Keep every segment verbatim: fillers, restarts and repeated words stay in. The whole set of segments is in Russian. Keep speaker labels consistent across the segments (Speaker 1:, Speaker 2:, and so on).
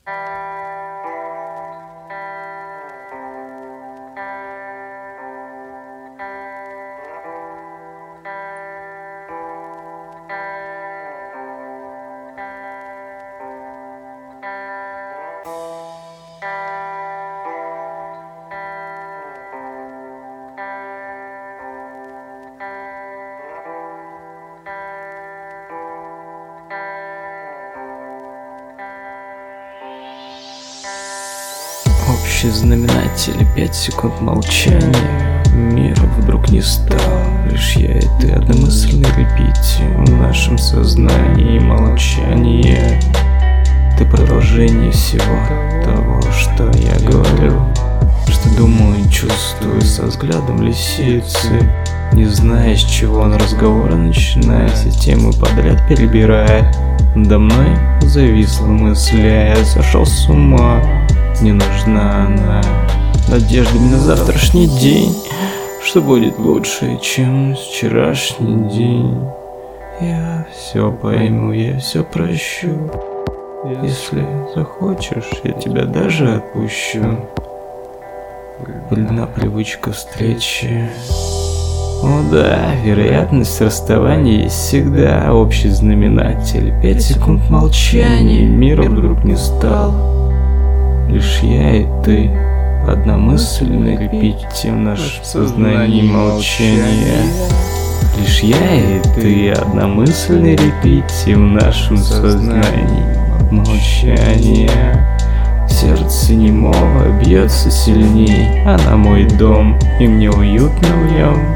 Speaker 1: Общий знаменатель — пять секунд молчания. Мир вдруг не стал, лишь я и ты одномысленный репите в нашем сознании молчание. Ты продолжение всего того, что я говорю, что думаю и чувствую со взглядом лисицы, не зная, с чего он разговор начинает, все темы подряд перебирая. Надо мной зависла мысль, а я сошел с ума. Не нужна она надеждами на завтрашний день, что будет лучше, чем вчерашний день. Я все пойму, я все прощу. Если захочешь, я тебя даже отпущу. Больна привычка встречи. О да, вероятность расставания есть всегда общий знаменатель. Пять секунд молчания, мир вдруг не стал. Лишь я и ты, одномысленно репите в нашем сознании молчания. Лишь я и ты, одномысленно репите в нашем сознании молчания. Сердце немого бьется сильней, а на мой дом, и мне уютно в нем.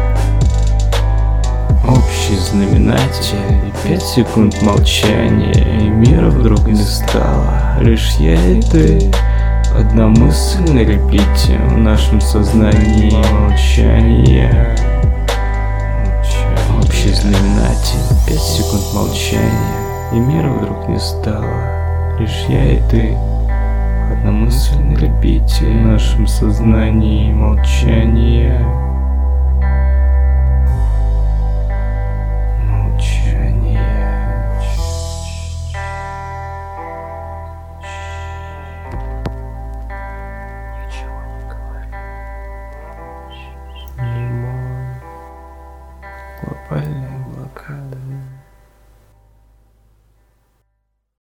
Speaker 1: Общий знаменатель — пять секунд молчания, и мира вдруг не стало. Лишь я и ты, одномысленно репите в нашем сознании молчания. Общий знаменатель — пять секунд молчания, и мира вдруг не стало. Лишь я и ты, одномысленно репите в нашем сознании молчания. Глобальный